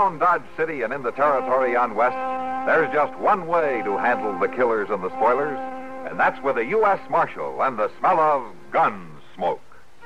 around Dodge City and in the territory on west, there's just one way to handle the killers and the spoilers, and that's with a U.S. Marshal and the smell of gun smoke.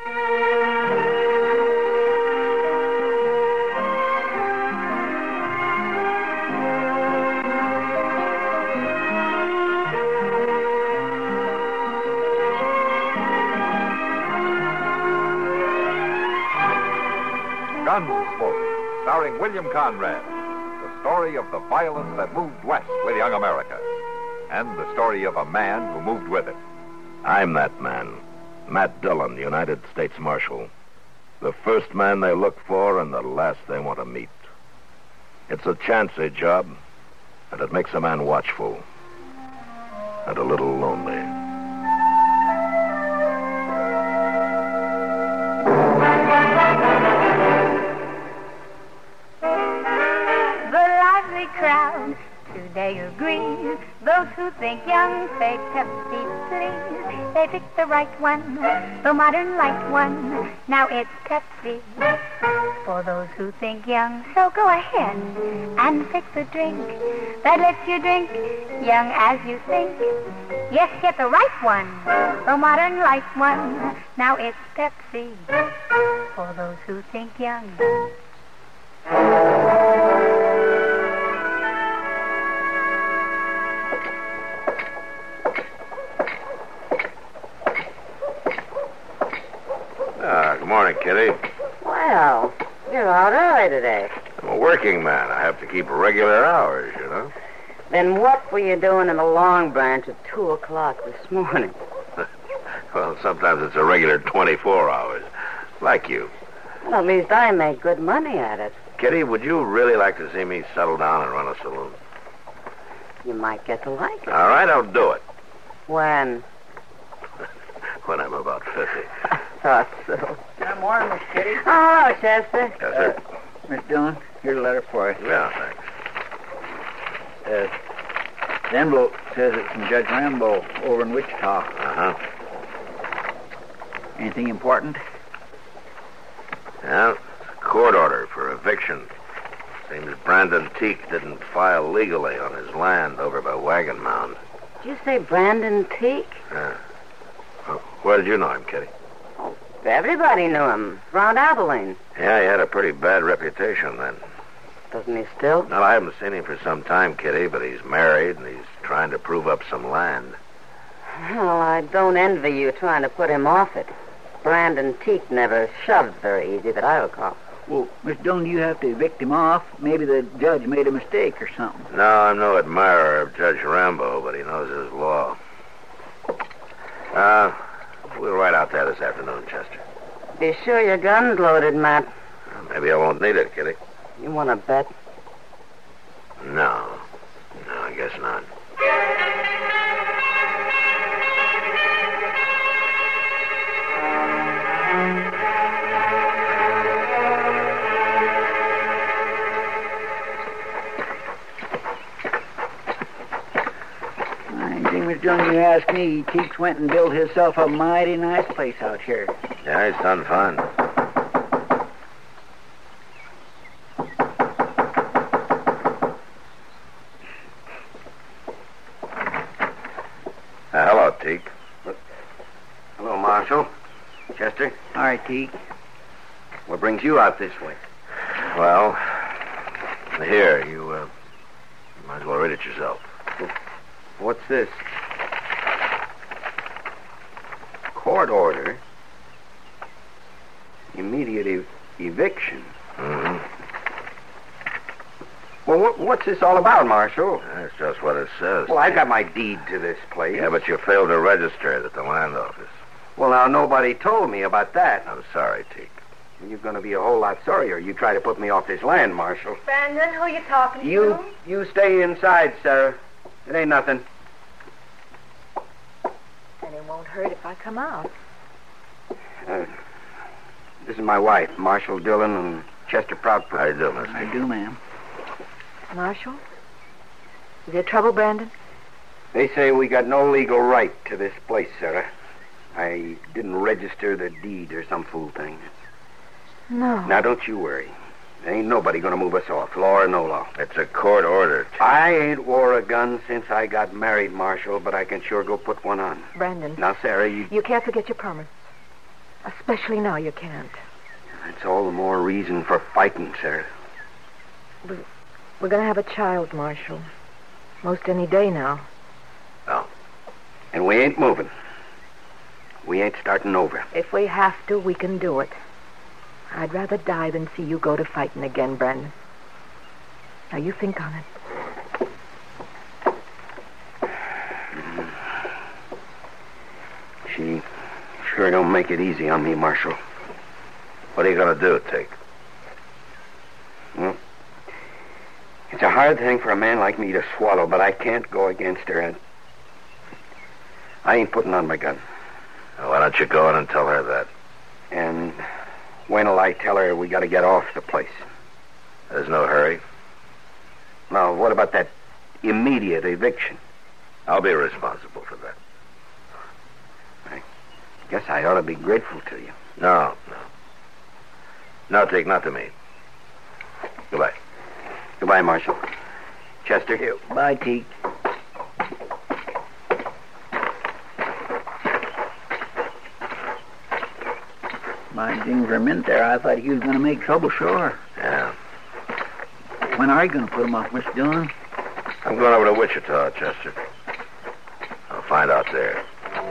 Gunsmoke, starring William Conrad. The story of the violence that moved west with young America. And the story of a man who moved with it. I'm that man. Matt Dillon, United States Marshal. The first man they look for and the last they want to meet. It's a chancy job, and it makes a man watchful. And a little lonely. Crowd today agree. Those who think young say Pepsi, please. They pick the right one, the modern light one. Now it's Pepsi. For those who think young, so go ahead and pick the drink that lets you drink young as you think. Yes, get the right one, the modern light one. Now it's Pepsi. For those who think young. Good morning, Kitty. Well, you're out early today. I'm a working man. I have to keep regular hours, you know. Then what were you doing in the Long Branch at 2 o'clock this morning? Well, sometimes it's a regular 24 hours. Like you. Well, at least I make good money at it. Kitty, would you really like to see me settle down and run a saloon? You might get to like it. All right, I'll do it. When? When I'm about 50. Thought so. Good morning, Miss Kitty. Oh, hello, Chester. Yes, sir. Miss Dillon, here's a letter for you. Yeah, thanks. The envelope says it's from Judge Rambo over in Wichita. Uh-huh. Anything important? Yeah, it's a court order for eviction. Seems Brandon Teak didn't file legally on his land over by Wagon Mound. Did you say Brandon Teak? Yeah. Where did you know him, Kitty? Oh, everybody knew him. Around Abilene. Yeah, he had a pretty bad reputation then. Doesn't he still? Well, I haven't seen him for some time, Kitty, but he's married and he's trying to prove up some land. Well, I don't envy you trying to put him off it. Brandon Teak never shoved very easy that I recall. Well, Miss Dillon, you have to evict him off. Maybe the judge made a mistake or something. No, I'm no admirer of Judge Rambo, but he knows his law. We'll ride out there this afternoon, Chester. Be sure your gun's loaded, Matt. Maybe I won't need it, Kitty. You want to bet? No, I guess not. Miss Dillon, you ask me, Teeks went and built himself a mighty nice place out here. Yeah, he's done fine. Hello, Teak. Hello, Marshal. Chester? All right, Teek. What brings you out this way? Well, here, you might as well read it yourself. What's this? Court order. Immediate eviction. Mm-hmm. Well, what's this all about, Marshal? That's just what it says. Well, I've got my deed to this place. Yeah, but you failed to register it at the land office. Well, now, nobody told me about that. I'm sorry, Teak. You're going to be a whole lot sorrier. You try to put me off this land, Marshal. Brandon, who are you talking You stay inside, Sarah. It ain't nothing. And it won't hurt if I come out. This is my wife, Marshal Dillon and Chester Proudfoot. How do you do, mister? I do, ma'am. Marshal? Is there trouble, Brandon? They say we got no legal right to this place, Sarah. I didn't register the deed or some fool thing. No. Now, don't you worry. Ain't nobody gonna move us off, law or no law. It's a court order. I ain't wore a gun since I got married, Marshal, but I can sure go put one on. Brandon. Now, Sarah, You can't forget your promise. Especially now you can't. That's all the more reason for fighting, Sarah. We're going to have a child, Marshal. Most any day now. No. And we ain't moving. We ain't starting over. If we have to, we can do it. I'd rather die than see you go to fighting again, Brandon. Now, you think on it. She sure don't make it easy on me, Marshal. What are you going to do, Teak? Well, it's a hard thing for a man like me to swallow, but I can't go against her. And I ain't putting on my gun. Well, why don't you go in and tell her that? And when'll I tell her we got to get off the place? There's no hurry. Now, what about that immediate eviction? I'll be responsible for that. I guess I ought to be grateful to you. No. No, Teak, not to me. Goodbye. Goodbye, Marshal. Chester. Bye, Teak. My thing for a minute there, I thought he was going to make trouble, sure. Yeah. When are you going to put him off, Mr. Dillon? I'm going over to Wichita, Chester. I'll find out there.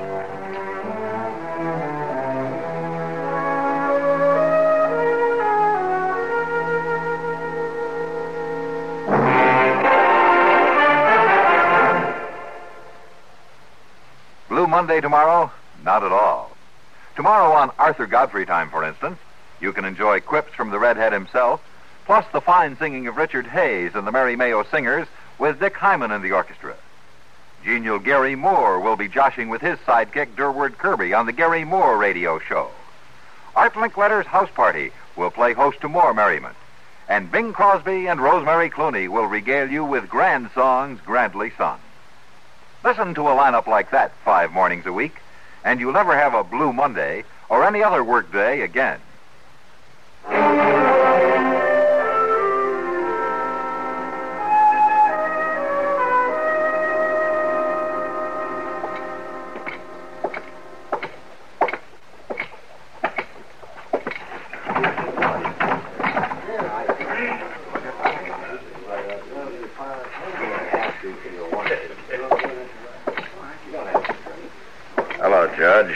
Blue Monday tomorrow? Not at all. Tomorrow on Arthur Godfrey Time, for instance, you can enjoy quips from the redhead himself, plus the fine singing of Richard Hayes and the Merry Mayo Singers with Dick Hyman in the orchestra. Genial Gary Moore will be joshing with his sidekick Durward Kirby on the Gary Moore radio show. Art Linkletter's House Party will play host to more merriment. And Bing Crosby and Rosemary Clooney will regale you with grand songs grandly sung. Listen to a lineup like that 5 mornings a week, and you'll never have a Blue Monday or any other work day again. Hello, Judge.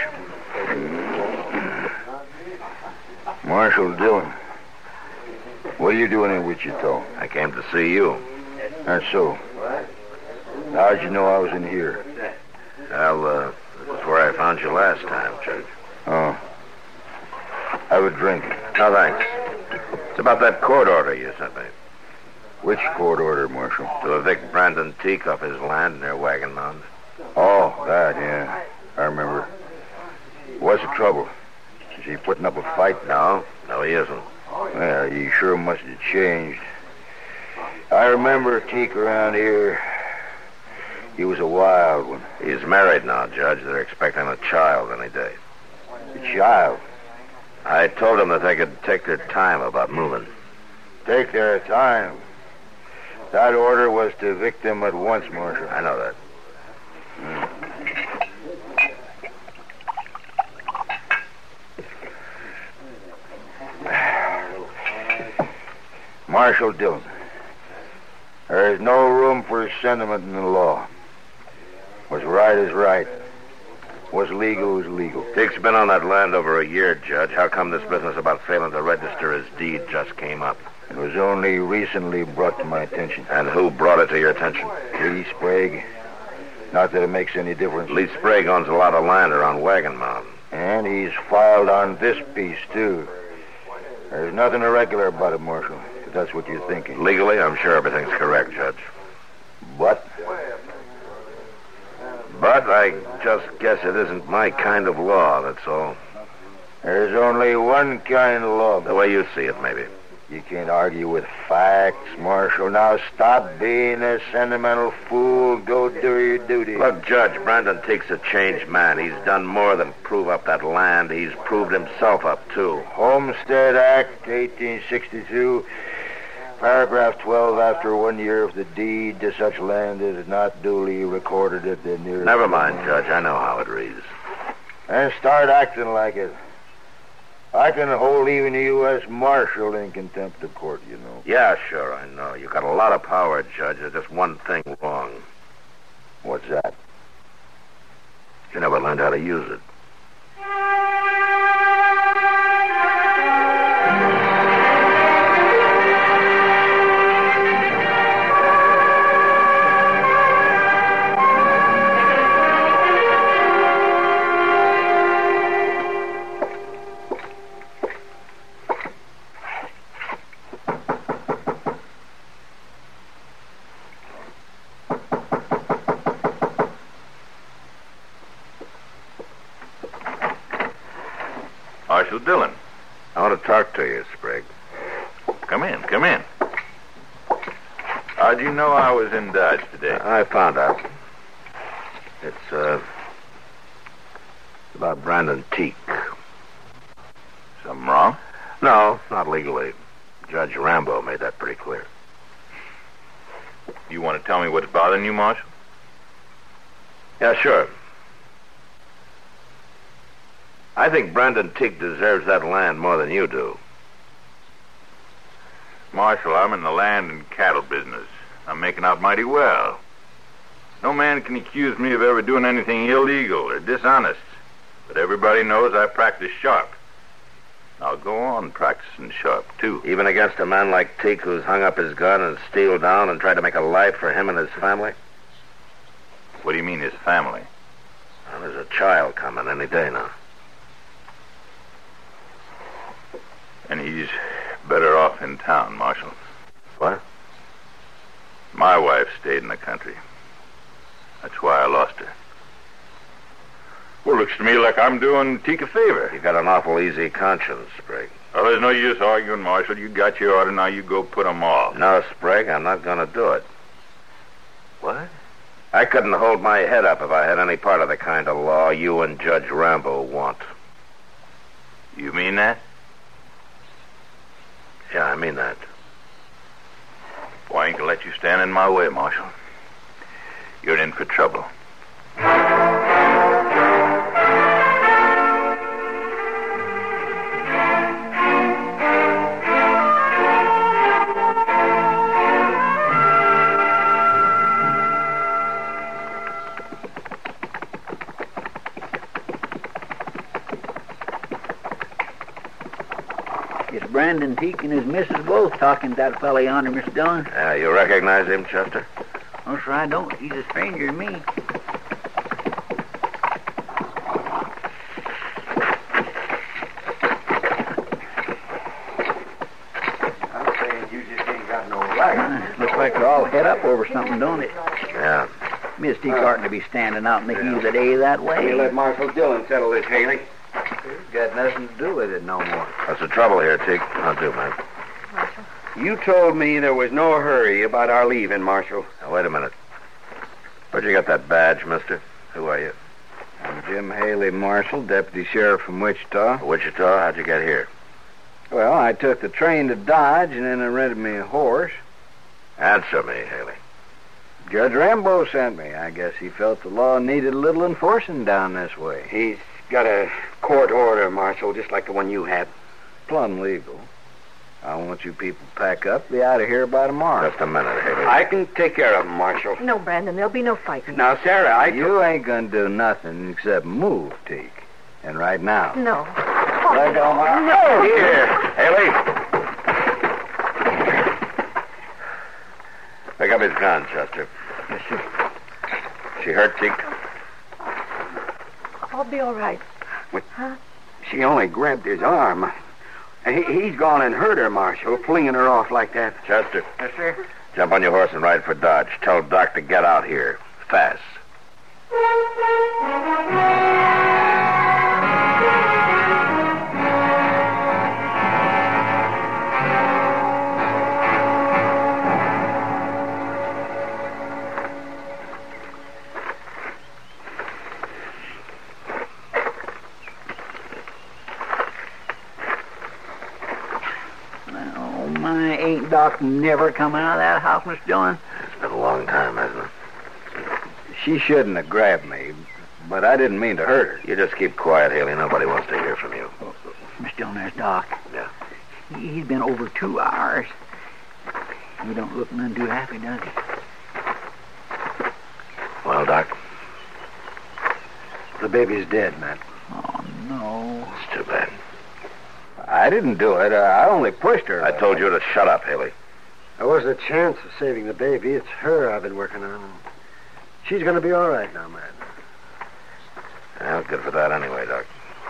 Marshal Dillon. What are you doing in Wichita? I came to see you. That's so. How'd you know I was in here? Well, that's where I found you last time, Judge. Oh. Have a drink. No, thanks. It's about that court order you sent me. Which court order, Marshal? To evict Brandon Teak off his land near Wagon Mound. Oh, that, yeah. I remember. What's the trouble? Is he putting up a fight? No, he isn't. Well, he sure must have changed. I remember Teak around here. He was a wild one. He's married now, Judge. They're expecting a child any day. A child? I told them that they could take their time about moving. Take their time? That order was to evict them at once, Marshal. I know that. Marshal Dillon, there is no room for sentiment in the law. What's right is right. What's legal is legal. Teak's been on that land over a year, Judge. How come this business about failing to register his deed just came up? It was only recently brought to my attention. And who brought it to your attention? Lee Sprague. Not that it makes any difference. Lee Sprague owns a lot of land around Wagon Mound. And he's filed on this piece, too. There's nothing irregular about it, Marshal, if that's what you're thinking. Legally, I'm sure everything's correct, Judge. But I just guess it isn't my kind of law, that's all. there's only one kind of law. The way you see it, maybe. You can't argue with facts, Marshal. Now stop being a sentimental fool. Go do your duty. Look, Judge, Brandon Teak's a changed man. He's done more than prove up that land. He's proved himself up, too. Homestead Act, 1862. Paragraph 12, after 1 year of the deed to such land as is not duly recorded at the nearest... Never mind, Judge. I know how it reads. And start acting like it. I can hold even a U.S. Marshal in contempt of court, you know. Yeah, sure, I know. You got a lot of power, Judge. There's just one thing wrong. What's that? You never learned how to use it. Marshal Dillon. I want to talk to you, Sprague. Come in, come in. How'd you know I was in Dodge today? I found out. It's about Brandon Teak. Something wrong? No, not legally. Judge Rambo made that pretty clear. You want to tell me what's bothering you, Marshal? Yeah, sure. I think Brandon Teak deserves that land more than you do. Marshal, I'm in the land and cattle business. I'm making out mighty well. No man can accuse me of ever doing anything illegal or dishonest. But everybody knows I practice sharp. I'll go on practicing sharp, too. Even against a man like Teak who's hung up his gun and steeled down and tried to make a life for him and his family? What do you mean, his family? Well, there's a child coming any day now. And he's better off in town, Marshal. What? My wife stayed in the country. That's why I lost her. Well, looks to me like I'm doing Teak a favor. You got an awful easy conscience, Sprague. Well, there's no use arguing, Marshal. You got your order, now you go put 'em off. No, Sprague, I'm not going to do it. What? I couldn't hold my head up if I had any part of the kind of law you and Judge Rambo want. You mean that? Yeah, I mean that. Boy, I ain't gonna let you stand in my way, Marshal. You're in for trouble. It's Brandon Teak and his missus both talking to that fella yonder, Mr. Dillon. Yeah, you recognize him, Chester? No, sir, I don't. He's a stranger to me. I'm saying you just ain't got no right. Looks like they're all head up over something, don't it? Yeah. Miss Teak oughtn't to be standing out in the heat of the day that way. You let Marshal Dillon settle this, Haley. Got nothing to do with it no more. What's the trouble here, Teak? I'll do, man. You told me there was no hurry about our leaving, Marshal. Now, wait a minute. Where'd you get that badge, mister? Who are you? I'm Jim Haley, Marshal, Deputy Sheriff from Wichita. Wichita? How'd you get here? Well, I took the train to Dodge, and then I rented me a horse. Answer me, Haley. Judge Rambo sent me. I guess he felt the law needed a little enforcing down this way. He's got a court order, Marshal, just like the one you had. Plumb legal. I want you people to pack up, be out of here by tomorrow. Just a minute, Haley. I can take care of him, Marshal. No, Brandon, there'll be no fighting. Now, Sarah, You ain't gonna do nothing except move, Teak. And right now. No. Let go, Marshal. No. Here, Haley. Pick up his gun, Chester. Yes, sir. She hurt, Teak? I'll be all right. She only grabbed his arm. He's gone and hurt her, Marshal, flinging her off like that. Chester, Yes, sir. jump on your horse and ride for Dodge. Tell Doc to get out here. Fast. Doc never come out of that house, Miss Dillon? It's been a long time, hasn't it? She shouldn't have grabbed me, but I didn't mean to hurt her. You just keep quiet, Haley. Nobody wants to hear from you. Miss Dillon, there's Doc. Yeah. He's been over 2 hours. He don't look none too happy, does he? Well, Doc? The baby's dead, Matt. Oh, no. It's too bad. I didn't do it. I only pushed her. I told you to shut up, Haley. There wasn't a chance of saving the baby. It's her I've been working on. She's going to be all right now, Matt. Well, good for that anyway, Doc.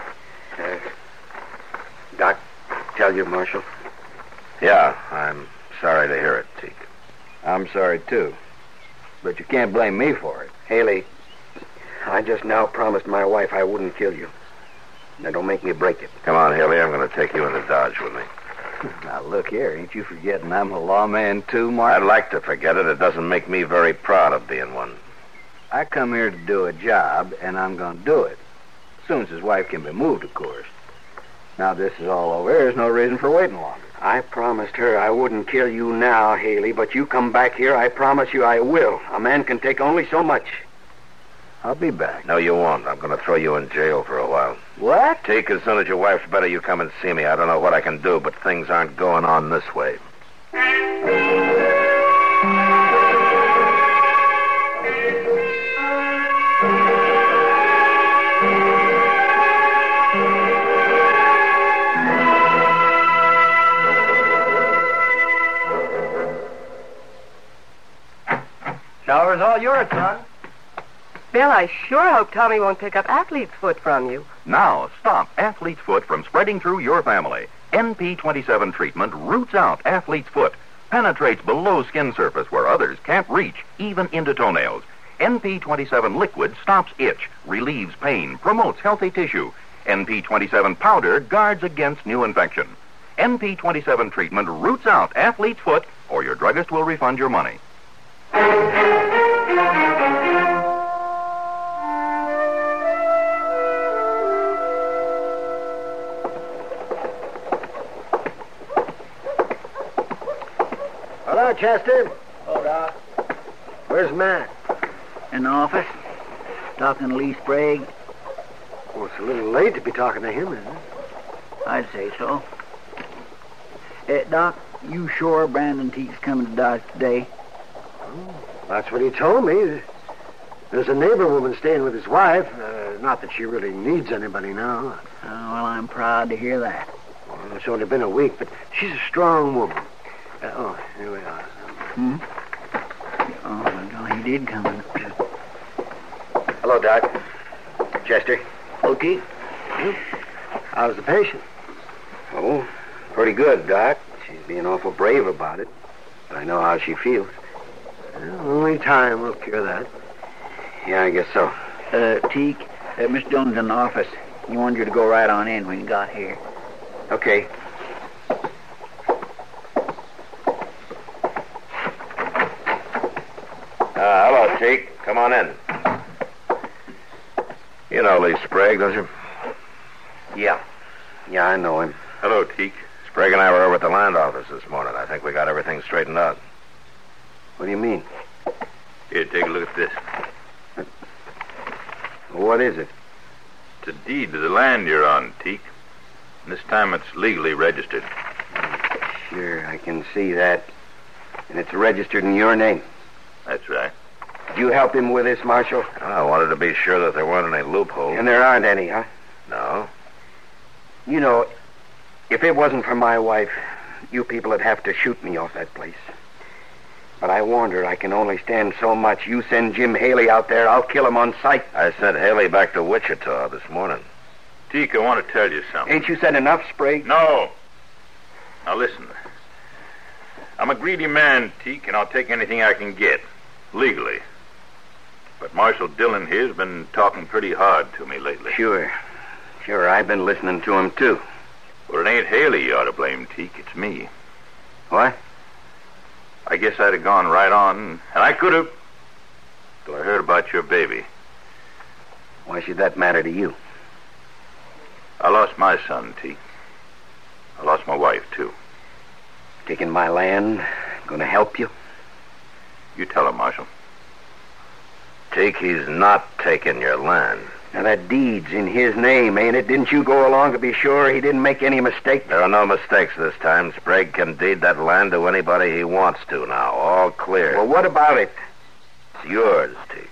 Doc, tell you, Marshal. Yeah, I'm sorry to hear it, Teak. I'm sorry, too. But you can't blame me for it. Haley, I just now promised my wife I wouldn't kill you. Now, don't make me break it. Come on, Haley. I'm going to take you into Dodge with me. Now, look here. Ain't you forgetting I'm a lawman, too, Mark? I'd like to forget it. It doesn't make me very proud of being one. I come here to do a job, and I'm going to do it. As soon as his wife can be moved, of course. Now this is all over. There's no reason for waiting longer. I promised her I wouldn't kill you now, Haley, but you come back here, I promise you I will. A man can take only so much. I'll be back. No, you won't. I'm going to throw you in jail for a while. What? Teak, as soon as your wife's better, you come and see me. I don't know what I can do, but things aren't going on this way. Shower's all yours, son. Bill, I sure hope Tommy won't pick up athlete's foot from you. Now, stop athlete's foot from spreading through your family. NP27 treatment roots out athlete's foot, penetrates below skin surface where others can't reach, even into toenails. NP27 liquid stops itch, relieves pain, promotes healthy tissue. NP27 powder guards against new infection. NP27 treatment roots out athlete's foot, or your druggist will refund your money. Hello, Chester. Oh, Doc. Where's Matt? In the office. Talking to Lee Sprague. Well, it's a little late to be talking to him, isn't it? I'd say so. Doc, you sure Brandon Teake's coming to Dodge today? Oh, that's what he told me. There's a neighbor woman staying with his wife. Not that she really needs anybody now. Well, I'm proud to hear that. Well, it's only been a week, but she's a strong woman. Here we are. Hmm? Oh, no, he did come in. Hello, Doc. Chester. Okay. How's the patient? Oh, pretty good, Doc. She's being awful brave about it. But I know how she feels. Well, only time will cure that. Yeah, I guess so. Teak, Miss Jones in the office. He wanted you to go right on in when you got here. Okay. Hello, Teak. Come on in. You know Lee Sprague, don't you? Yeah. Yeah, I know him. Hello, Teak. Sprague and I were over at the land office this morning. I think we got everything straightened out. What do you mean? Here, take a look at this. What is it? It's a deed to the land you're on, Teak. This time it's legally registered. Sure, I can see that. And it's registered in your name. That's right. Did you help him with this, Marshal? I wanted to be sure that there weren't any loopholes. And there aren't any, huh? No. You know, if it wasn't for my wife, you people would have to shoot me off that place. But I warned her I can only stand so much. You send Jim Haley out there, I'll kill him on sight. I sent Haley back to Wichita this morning. Teak, I want to tell you something. Ain't you said enough, Sprague? No. Now listen. I'm a greedy man, Teak, and I'll take anything I can get, legally. But Marshal Dillon here's been talking pretty hard to me lately. Sure, I've been listening to him, too. Well, it ain't Haley you ought to blame, Teak. It's me. What? I guess I'd have gone right on, and I could have, till I heard about your baby. Why should that matter to you? I lost my son, Teak. I lost my wife, too. taking my land, gonna help you? You tell him, Marshal. Teak, he's not taking your land. Now, that deed's in his name, ain't it? Didn't you go along to be sure he didn't make any mistake? There are no mistakes this time. Sprague can deed that land to anybody he wants to now. All clear. Well, what about it? It's yours, Teak.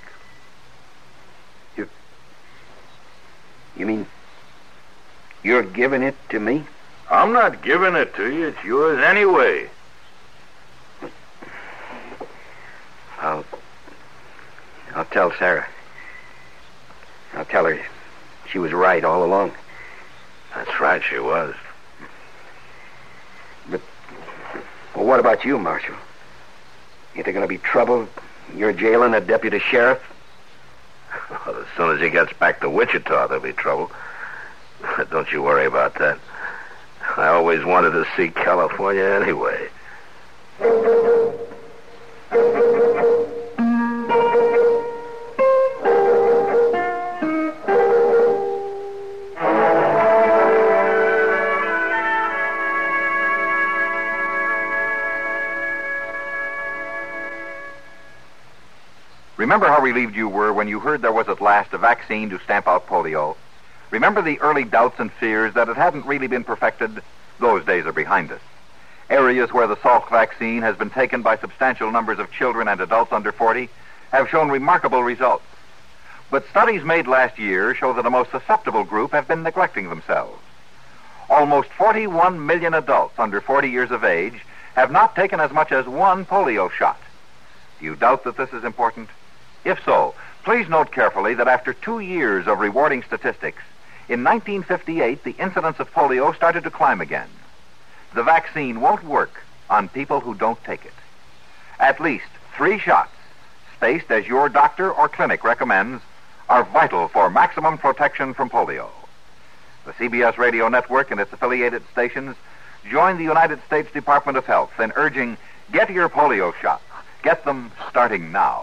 You mean you're giving it to me? I'm not giving it to you. It's yours anyway. I'll tell Sarah. I'll tell her she was right all along. That's right, she was. But, well, what about you, Marshal? Ain't there going to be trouble? You're jailing a deputy sheriff? Well, as soon as he gets back to Wichita, there'll be trouble. Don't you worry about that. I always wanted to see California anyway. Remember how relieved you were when you heard there was at last a vaccine to stamp out polio? Remember the early doubts and fears that it hadn't really been perfected? Those days are behind us. Areas where the Salk vaccine has been taken by substantial numbers of children and adults under 40 have shown remarkable results. But studies made last year show that a most susceptible group have been neglecting themselves. Almost 41 million adults under 40 years of age have not taken as much as one polio shot. Do you doubt that this is important? If so, please note carefully that after 2 years of rewarding statistics, in 1958, the incidence of polio started to climb again. The vaccine won't work on people who don't take it. At least 3 shots, spaced as your doctor or clinic recommends, are vital for maximum protection from polio. The CBS Radio Network and its affiliated stations join the United States Department of Health in urging, get your polio shots. Get them starting now.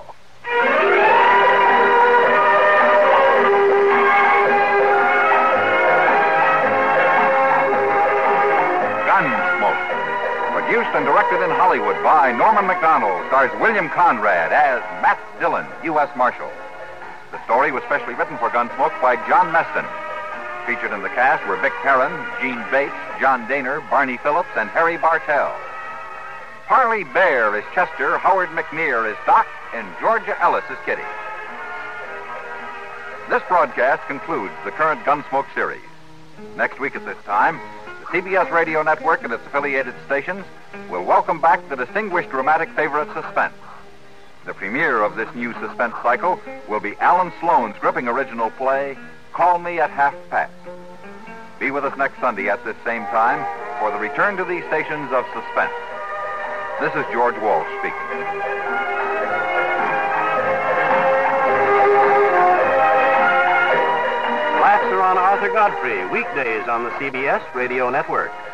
Gunsmoke. Produced and directed in Hollywood by Norman Macdonald, stars William Conrad as Matt Dillon, U.S. Marshal. The story was specially written for Gunsmoke by John Meston. Featured in the cast were Vic Perrin, Gene Bates, John Daner, Barney Phillips, and Harry Bartell. Harley Bear is Chester, Howard McNear is Doc, and Georgia Ellis is Kitty. This broadcast concludes the current Gunsmoke series. Next week at this time, the CBS Radio Network and its affiliated stations will welcome back the distinguished dramatic favorite Suspense. The premiere of this new suspense cycle will be Alan Sloan's gripping original play, Call Me at Half Past. Be with us next Sunday at this same time for the return to these stations of Suspense. This is George Walsh speaking. Laughs are on Arthur Godfrey, weekdays on the CBS Radio Network.